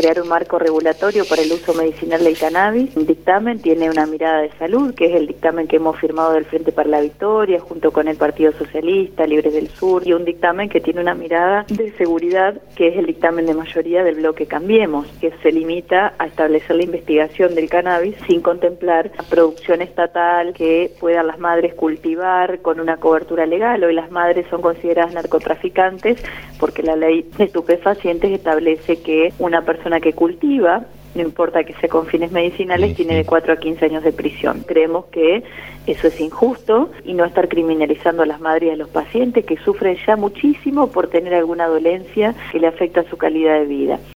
crear un marco regulatorio para el uso medicinal del cannabis. Un dictamen tiene una mirada de salud, que es el dictamen que hemos firmado del Frente para la Victoria, junto con el Partido Socialista, Libres del Sur, y un dictamen que tiene una mirada de seguridad, que es el dictamen de mayoría del bloque Cambiemos, que se limita a establecer la investigación del cannabis sin contemplar la producción estatal que puedan las madres cultivar con una cobertura legal. Hoy las madres son consideradas narcotraficantes porque la ley de estupefacientes establece que una persona que cultiva, no importa que sea con fines medicinales, tiene de 4 a 15 años de prisión. Creemos que eso es injusto y no estar criminalizando a las madres y a los pacientes que sufren ya muchísimo por tener alguna dolencia que le afecta a su calidad de vida.